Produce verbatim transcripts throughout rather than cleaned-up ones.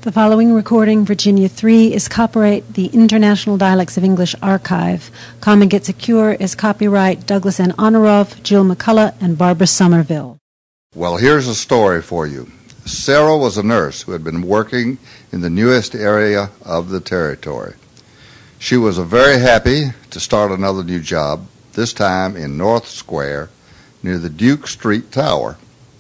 The following recording, Virginia three, is copyright the International Dialects of English Archive. Common Get Secure is copyright Douglas N. Honorov, Jill McCullough, and Barbara Somerville. Well, here's a story for you. Sarah was a nurse who had been working in the newest area of the territory. She was very happy to start another new job, this time in North Square, near the Duke Street Tower.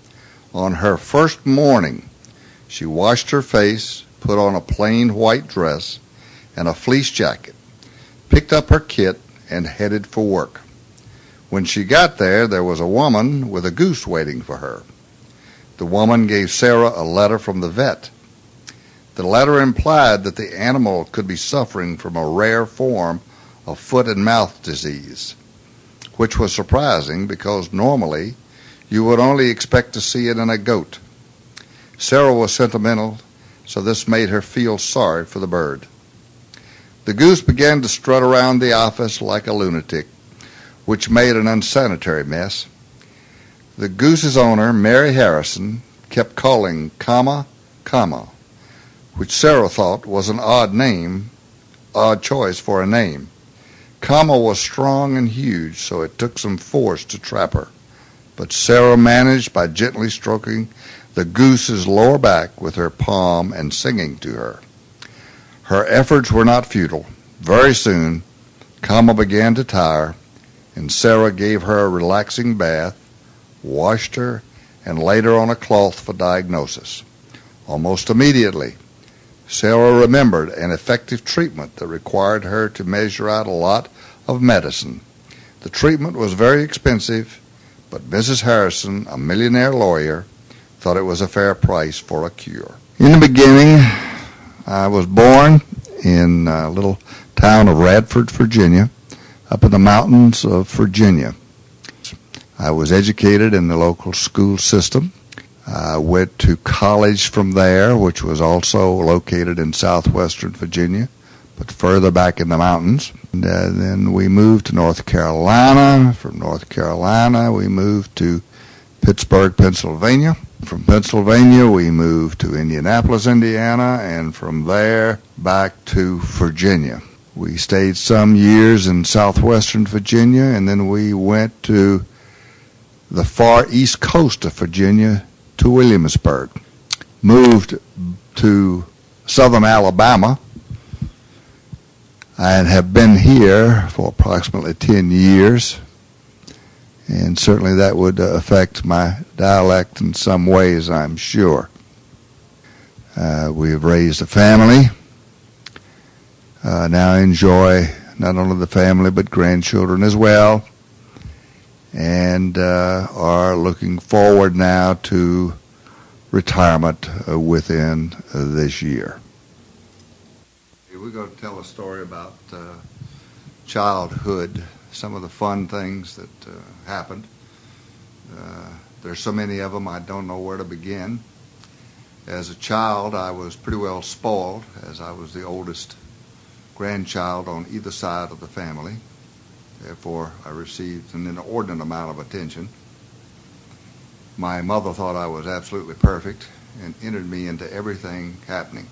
On her first morning, she washed her face, put on a plain white dress and a fleece jacket, picked up her kit, and headed for work. When she got there, there was a woman with a goose waiting for her. The woman gave Sarah a letter from the vet. The letter implied that the animal could be suffering from a rare form of foot and mouth disease, which was surprising because normally you would only expect to see it in a goat. Sarah was sentimental, so this made her feel sorry for the bird. The goose began to strut around the office like a lunatic, which made an unsanitary mess. The goose's owner, Mary Harrison, kept calling comma, comma, which Sarah thought was an odd name, odd choice for a name. Comma was strong and huge, so it took some force to trap her. But Sarah managed by gently stroking the goose's lower back with her palm and singing to her. Her efforts were not futile. Very soon, Comma began to tire, and Sarah gave her a relaxing bath, washed her, and laid her on a cloth for diagnosis. Almost immediately, Sarah remembered an effective treatment that required her to measure out a lot of medicine. The treatment was very expensive, but Missus Harrison, a millionaire lawyer, thought it was a fair price for a cure. In the beginning, I was born in a little town of Radford, Virginia, up in the mountains of Virginia. I was educated in the local school system. I went to college from there, which was also located in southwestern Virginia, but further back in the mountains. And uh, then we moved to North Carolina. From North Carolina, we moved to Pittsburgh, Pennsylvania. From Pennsylvania, we moved to Indianapolis, Indiana, and from there back to Virginia. We stayed some years in southwestern Virginia, and then we went to the far east coast of Virginia to Williamsburg. Moved to southern Alabama, and have been here for approximately ten years. And certainly that would uh, affect my dialect in some ways, I'm sure. Uh, we have raised a family. Uh, now enjoy not only the family but grandchildren as well. And uh, are looking forward now to retirement uh, within uh, this year. We're going to tell a story about uh, childhood, some of the fun things that uh, happened. Uh, there's so many of them, I don't know where to begin. As a child, I was pretty well spoiled, as I was the oldest grandchild on either side of the family. Therefore, I received an inordinate amount of attention. My mother thought I was absolutely perfect and entered me into everything happening.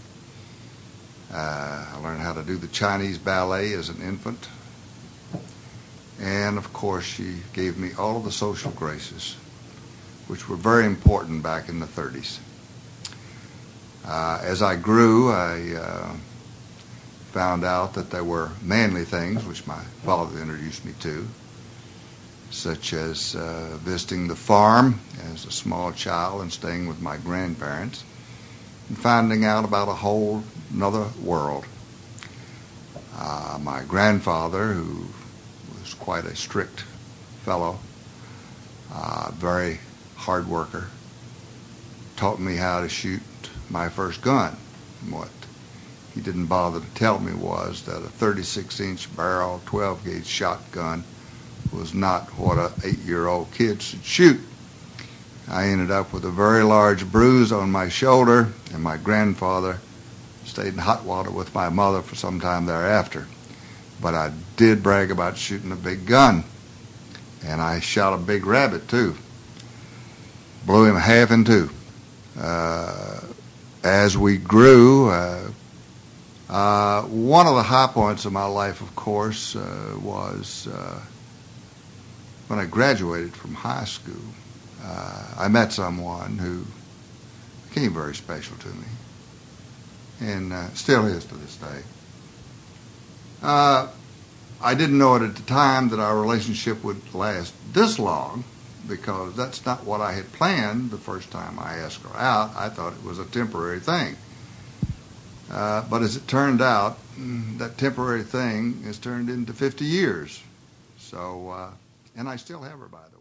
Uh, I learned how to do the Chinese ballet as an infant. And, of course, she gave me all of the social graces, which were very important back in the thirties. Uh, as I grew, I uh, found out that there were manly things, which my father introduced me to, such as uh, visiting the farm as a small child and staying with my grandparents, and finding out about a whole another world. Uh, my grandfather, who was quite a strict fellow, uh, very hard worker, taught me how to shoot my first gun. What he didn't bother to tell me was that a thirty-six inch barrel, twelve gauge shotgun was not what an eight-year-old kid should shoot. I ended up with a very large bruise on my shoulder, and my grandfather stayed in hot water with my mother for some time thereafter. But I did brag about shooting a big gun, and I shot a big rabbit too. Blew him half in two. Uh, as we grew, uh, uh, one of the high points of my life, of course, uh, was uh, when I graduated from high school. Uh, I met someone who became very special to me, and uh, still is to this day. Uh, I didn't know it at the time that our relationship would last this long, because that's not what I had planned the first time I asked her out. I thought it was a temporary thing. Uh, but as it turned out, that temporary thing has turned into fifty years. So, uh, and I still have her by